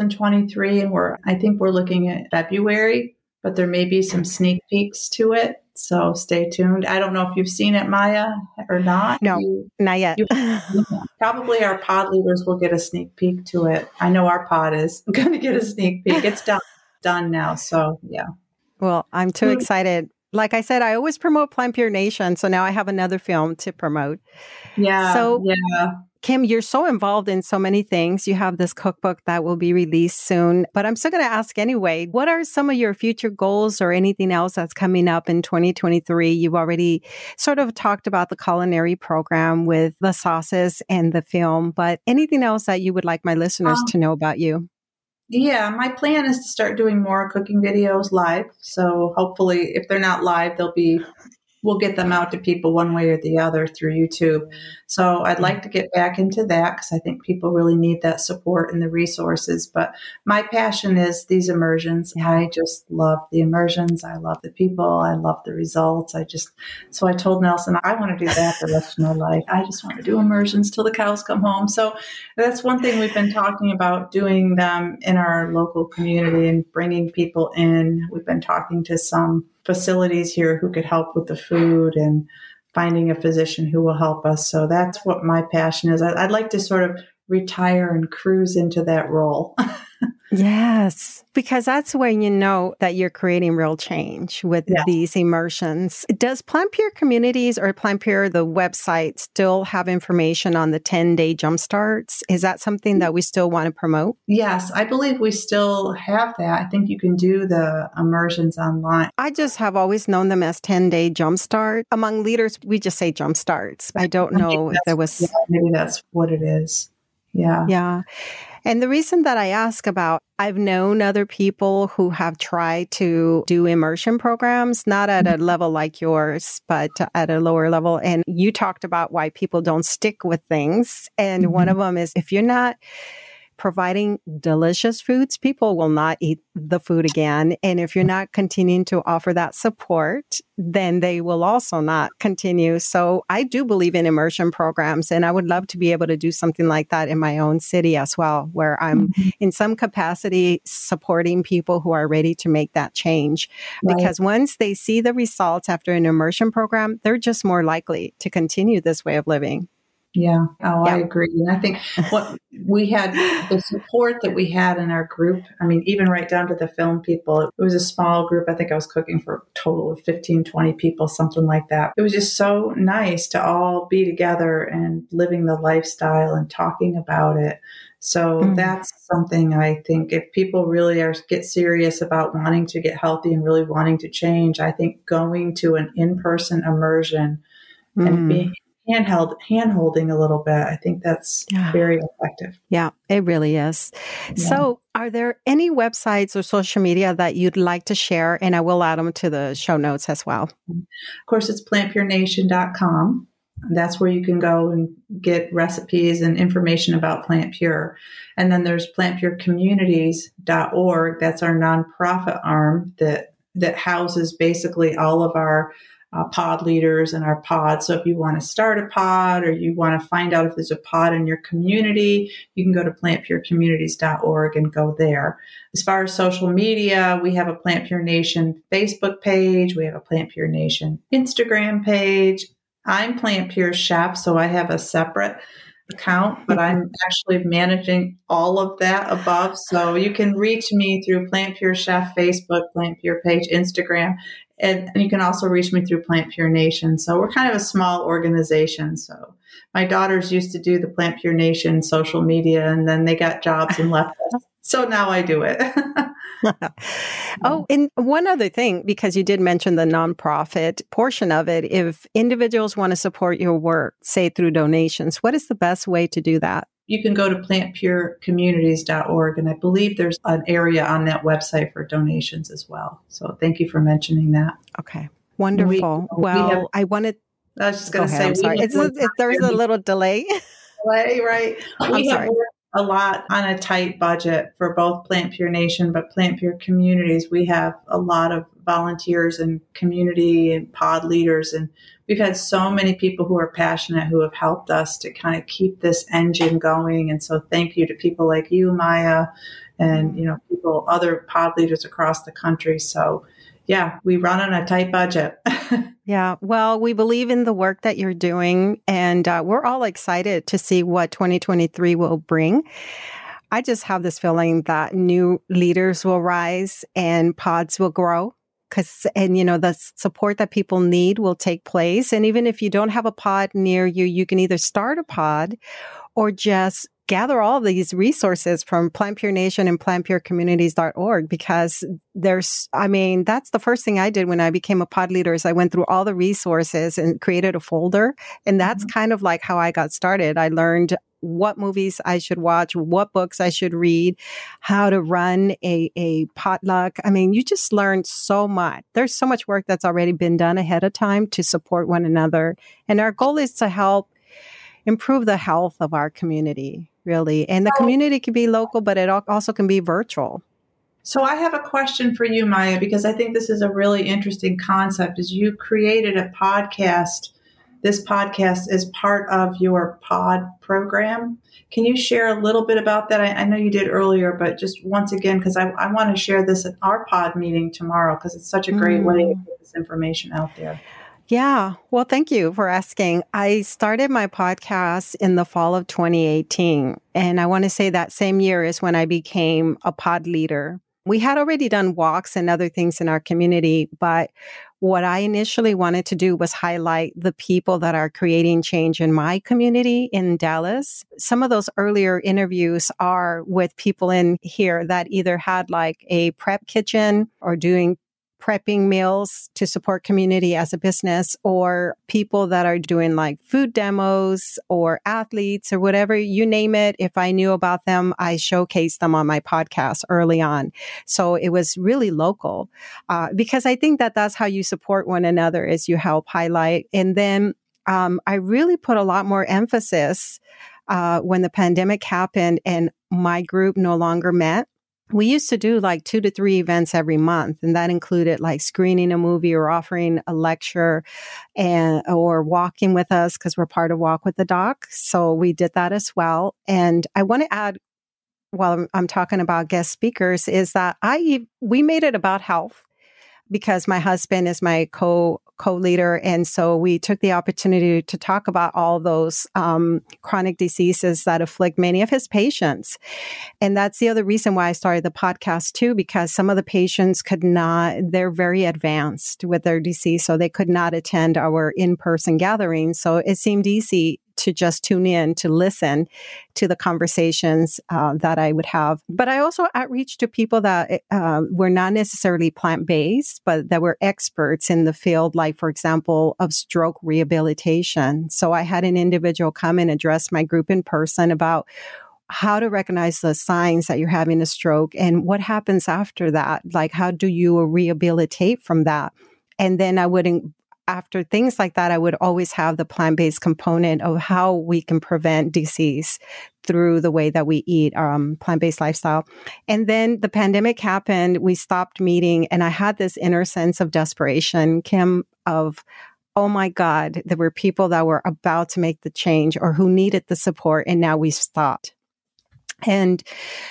2023, and I think we're looking at February, but there may be some sneak peeks to it. So stay tuned. I don't know if you've seen it, Maya, or not. No, not yet. Probably our pod leaders will get a sneak peek to it. I know our pod is going to get a sneak peek. It's done now. So yeah. Well, I'm too excited. Like I said, I always promote Plant Pure Nation. So now I have another film to promote. Yeah. So Kim, you're so involved in so many things. You have this cookbook that will be released soon, but I'm still going to ask anyway, what are some of your future goals or anything else that's coming up in 2023? You've already sort of talked about the culinary program with the sauces and the film, but anything else that you would like my listeners to know about you? Yeah, my plan is to start doing more cooking videos live. So hopefully if they're not live, we'll get them out to people one way or the other through YouTube. So I'd like to get back into that because I think people really need that support and the resources. But my passion is these immersions. I just love the immersions. I love the people. I love the results. So I told Nelson, I want to do that the rest of my life. I just want to do immersions till the cows come home. So that's one thing we've been talking about, doing them in our local community and bringing people in. We've been talking to some facilities here who could help with the food and finding a physician who will help us. So that's what my passion is. I'd like to sort of retire and cruise into that role. Yes, because that's when you know that you're creating real change with these immersions. Does Plant Pure Communities or Plant Pure, the website, still have information on the 10-day jumpstarts? Is that something that we still want to promote? Yes, I believe we still have that. I think you can do the immersions online. I just have always known them as 10-day jumpstart. Among leaders, we just say jumpstarts. I don't know if there was... Yeah, maybe that's what it is. Yeah. Yeah. And the reason that I ask about, I've known other people who have tried to do immersion programs, not at a level like yours, but at a lower level. And you talked about why people don't stick with things. And one of them is if you're not providing delicious foods, people will not eat the food again. And if you're not continuing to offer that support, then they will also not continue. So I do believe in immersion programs, and I would love to be able to do something like that in my own city as well, where I'm in some capacity supporting people who are ready to make that change. Right. Because once they see the results after an immersion program, they're just more likely to continue this way of living. Yeah. Oh, I agree. And I think what we had, the support that we had in our group, I mean, even right down to the film people, it was a small group. I think I was cooking for a total of 15, 20 people, something like that. It was just so nice to all be together and living the lifestyle and talking about it. So that's something I think if people really get serious about wanting to get healthy and really wanting to change, I think going to an in-person immersion and being hand-holding a little bit, I think that's very effective. Yeah, it really is. Yeah. So are there any websites or social media that you'd like to share? And I will add them to the show notes as well. Of course, it's plantpurenation.com. That's where you can go and get recipes and information about Plant Pure. And then there's plantpurecommunities.org. That's our nonprofit arm that houses basically all of our pod leaders and our pods. So if you want to start a pod or you want to find out if there's a pod in your community, you can go to plantpurecommunities.org and go there. As far as social media, we have a Plant Pure Nation Facebook page. We have a Plant Pure Nation Instagram page. I'm Plant Pure Chef, so I have a separate account, but I'm actually managing all of that above. So you can reach me through Plant Pure Chef Facebook, Plant Pure page, Instagram. And you can also reach me through Plant Pure Nation. So we're kind of a small organization. So my daughters used to do the Plant Pure Nation social media, and then they got jobs and left us. So now I do it. Oh, and one other thing, because you did mention the nonprofit portion of it, if individuals want to support your work, say through donations, what is the best way to do that? You can go to plantpurecommunities.org, and I believe there's an area on that website for donations as well. So thank you for mentioning that. Okay, wonderful. I was just going to say, I'm sorry. There's a little delay. Right. We have worked a lot on a tight budget for both Plant Pure Nation, but Plant Pure Communities. We have a lot of volunteers and community and pod leaders, and we've had so many people who are passionate who have helped us to kind of keep this engine going. And so thank you to people like you, Maya, and other pod leaders across the country. So yeah, we run on a tight budget. Yeah, well, we believe in the work that you're doing, and we're all excited to see what 2023 will bring. I just have this feeling that new leaders will rise and pods will grow. The support that people need will take place. And even if you don't have a pod near you, you can either start a pod or just gather all these resources from Plant Pure Nation and plantpurecommunities.org, because that's the first thing I did when I became a pod leader is I went through all the resources and created a folder. And that's kind of like how I got started. I learned what movies I should watch, what books I should read, how to run a potluck. I mean, you just learn so much. There's so much work that's already been done ahead of time to support one another. And our goal is to help improve the health of our community, really. And the community can be local, but it also can be virtual. So I have a question for you, Maya, because I think this is a really interesting concept. Is you created a podcast. This podcast is part of your pod program. Can you share a little bit about that? I know you did earlier, but just once again, because I want to share this at our pod meeting tomorrow, because it's such a great way to get this information out there. Yeah. Well, thank you for asking. I started my podcast in the fall of 2018. And I want to say that same year is when I became a pod leader. We had already done walks and other things in our community, but what I initially wanted to do was highlight the people that are creating change in my community in Dallas. Some of those earlier interviews are with people in here that either had like a prep kitchen or doing prepping meals to support community as a business, or people that are doing like food demos or athletes or whatever, you name it. If I knew about them, I showcased them on my podcast early on. So it was really local because I think that that's how you support one another, is you help highlight. And then I really put a lot more emphasis when the pandemic happened and my group no longer met, we used to do like 2 to 3 events every month. And that included like screening a movie or offering a lecture or walking with us because we're part of Walk with the Doc. So we did that as well. And I want to add, while I'm talking about guest speakers, is that we made it about health because my husband is my co-leader. And so we took the opportunity to talk about all those chronic diseases that afflict many of his patients. And that's the other reason why I started the podcast too, because some of the patients they're very advanced with their disease, so they could not attend our in-person gatherings. So it seemed easy to just tune in to listen to the conversations that I would have. But I also outreach to people that were not necessarily plant-based, but that were experts in the field, like, for example, of stroke rehabilitation. So I had an individual come and address my group in person about how to recognize the signs that you're having a stroke and what happens after that. Like, how do you rehabilitate from that? And then after things like that, I would always have the plant-based component of how we can prevent disease through the way that we eat, plant-based lifestyle. And then the pandemic happened, we stopped meeting, and I had this inner sense of desperation, Kim, of, oh my God, there were people that were about to make the change or who needed the support, and now we stopped. And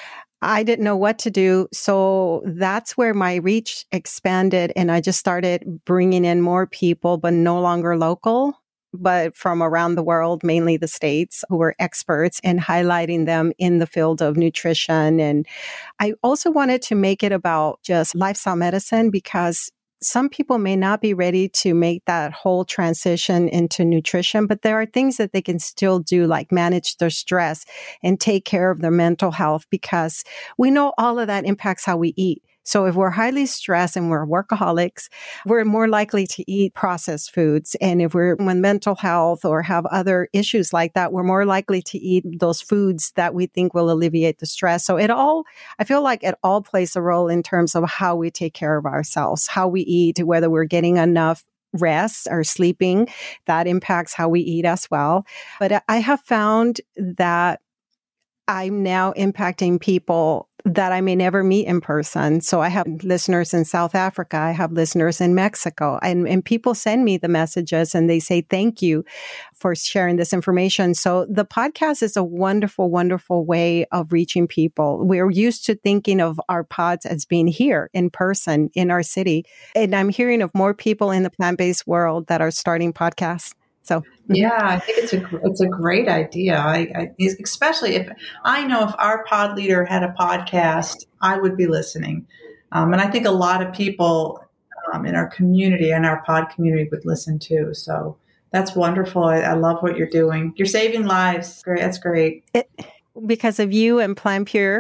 I didn't know what to do. So that's where my reach expanded. And I just started bringing in more people, but no longer local, but from around the world, mainly the States, who were experts, and highlighting them in the field of nutrition. And I also wanted to make it about just lifestyle medicine, because some people may not be ready to make that whole transition into nutrition, but there are things that they can still do, like manage their stress and take care of their mental health, because we know all of that impacts how we eat. So if we're highly stressed and we're workaholics, we're more likely to eat processed foods. And if we're with mental health or have other issues like that, we're more likely to eat those foods that we think will alleviate the stress. So I feel like it all plays a role in terms of how we take care of ourselves, how we eat, whether we're getting enough rest or sleeping. That impacts how we eat as well. But I have found that I'm now impacting people that I may never meet in person. So I have listeners in South Africa. I have listeners in Mexico, and people send me the messages and they say, thank you for sharing this information. So the podcast is a wonderful, wonderful way of reaching people. We're used to thinking of our pods as being here in person in our city. And I'm hearing of more people in the plant-based world that are starting podcasts. So yeah, I think it's a great idea. I especially if I know if our pod leader had a podcast, I would be listening, and I think a lot of people in our community and our pod community would listen too. So that's wonderful. I love what you're doing. You're saving lives. Great, that's great. Because of you and Plant Pure,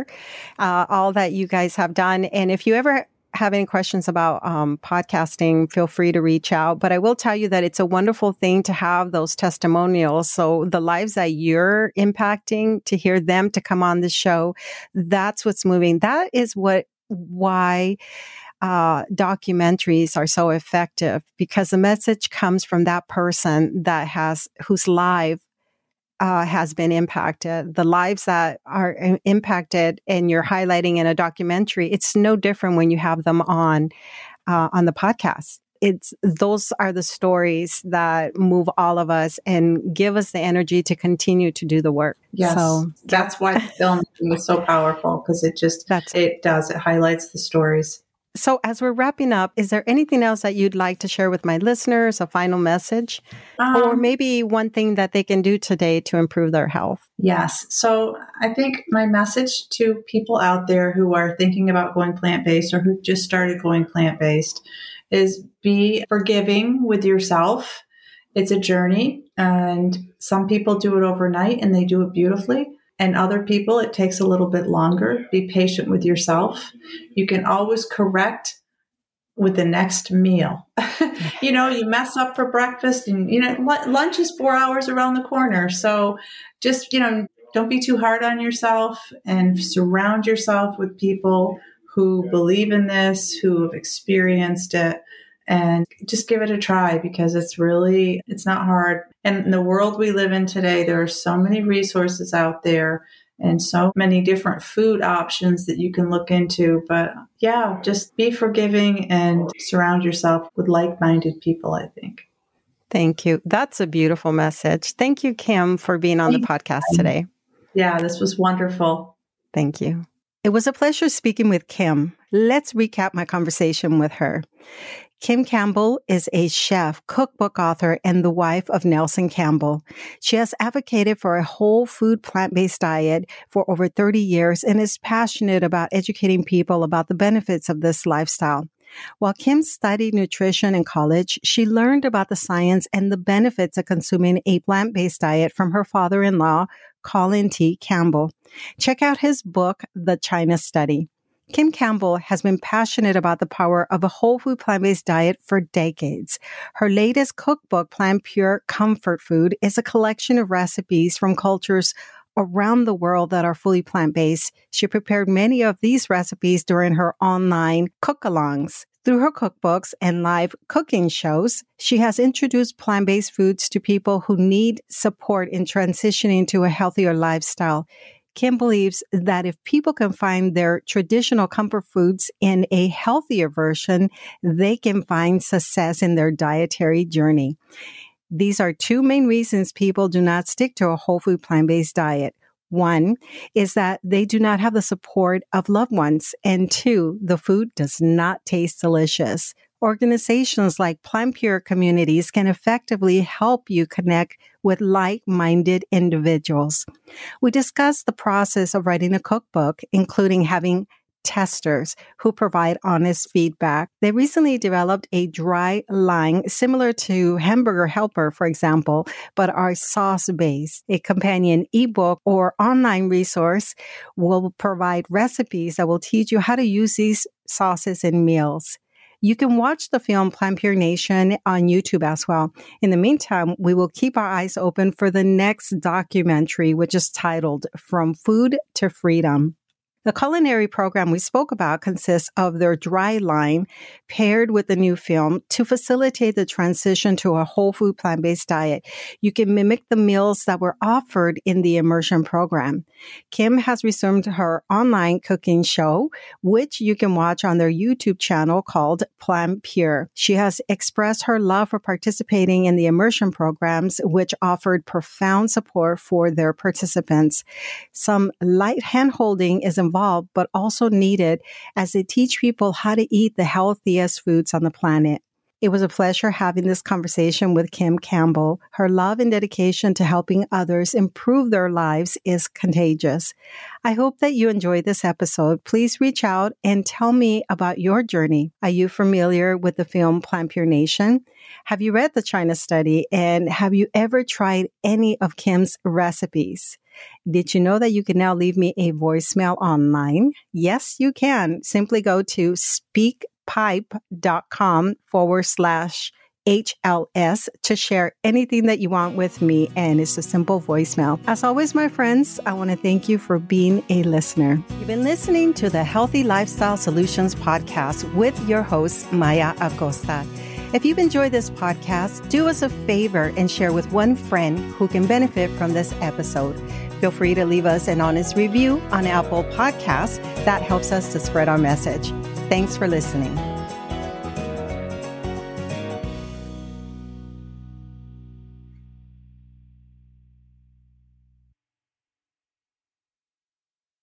all that you guys have done. And if you ever have any questions about podcasting, feel free to reach out. But I will tell you that it's a wonderful thing to have those testimonials. So the lives that you're impacting, to hear them to come on the show, that's what's moving. That is why documentaries are so effective, because the message comes from that person whose life has been impacted. The lives that are impacted and you're highlighting in a documentary, it's no different when you have them on the podcast. Those are the stories that move all of us and give us the energy to continue to do the work. Yes. So that's why the filmmaking is so powerful, because it highlights the stories. So as we're wrapping up, is there anything else that you'd like to share with my listeners, a final message, or maybe one thing that they can do today to improve their health? Yes. So I think my message to people out there who are thinking about going plant-based or who just started going plant-based is be forgiving with yourself. It's a journey, and some people do it overnight and they do it beautifully. And other people, it takes a little bit longer. Be patient with yourself. You can always correct with the next meal. You mess up for breakfast, and, lunch is 4 hours around the corner. So just, don't be too hard on yourself, and surround yourself with people who believe in this, who have experienced it, and just give it a try, because it's not hard. And in the world we live in today, there are so many resources out there, and so many different food options that you can look into. But yeah, just be forgiving and surround yourself with like-minded people, I think. Thank you. That's a beautiful message. Thank you, Kim, for being on the podcast today. Yeah, this was wonderful. Thank you. It was a pleasure speaking with Kim. Let's recap my conversation with her. Kim Campbell is a chef, cookbook author, and the wife of Nelson Campbell. She has advocated for a whole food, plant-based diet for over 30 years and is passionate about educating people about the benefits of this lifestyle. While Kim studied nutrition in college, she learned about the science and the benefits of consuming a plant-based diet from her father-in-law, Colin T. Campbell. Check out his book, The China Study. Kim Campbell has been passionate about the power of a whole food plant-based diet for decades. Her latest cookbook, Plant Pure Comfort Food, is a collection of recipes from cultures around the world that are fully plant-based. She prepared many of these recipes during her online cook-alongs. Through her cookbooks and live cooking shows, she has introduced plant-based foods to people who need support in transitioning to a healthier lifestyle. Kim believes that if people can find their traditional comfort foods in a healthier version, they can find success in their dietary journey. These are two main reasons people do not stick to a whole food plant-based diet. One is that they do not have the support of loved ones. And two, the food does not taste delicious. Organizations like Plant Pure Communities can effectively help you connect with like-minded individuals. We discussed the process of writing a cookbook, including having testers who provide honest feedback. They recently developed a dry line similar to Hamburger Helper, for example, but are sauce-based. A companion ebook or online resource will provide recipes that will teach you how to use these sauces in meals. You can watch the film Plant Pure Nation on YouTube as well. In the meantime, we will keep our eyes open for the next documentary, which is titled From Food to Freedom. The culinary program we spoke about consists of their dry line paired with the new film to facilitate the transition to a whole food plant-based diet. You can mimic the meals that were offered in the immersion program. Kim has resumed her online cooking show, which you can watch on their YouTube channel called Plant Pure. She has expressed her love for participating in the immersion programs, which offered profound support for their participants. Some light hand-holding is involved, but also needed as they teach people how to eat the healthiest foods on the planet. It was a pleasure having this conversation with Kim Campbell. Her love and dedication to helping others improve their lives is contagious. I hope that you enjoyed this episode. Please reach out and tell me about your journey. Are you familiar with the film Plant Pure Nation? Have you read The China Study? And have you ever tried any of Kim's recipes? Did you know that you can now leave me a voicemail online? Yes, you can. Simply go to speakpipe.com/HLS to share anything that you want with me, and it's a simple voicemail. As always, my friends, I want to thank you for being a listener. You've been listening to the Healthy Lifestyle Solutions podcast with your host, Maya Acosta. If you've enjoyed this podcast, do us a favor and share with one friend who can benefit from this episode. Feel free to leave us an honest review on Apple Podcasts. That helps us to spread our message. Thanks for listening.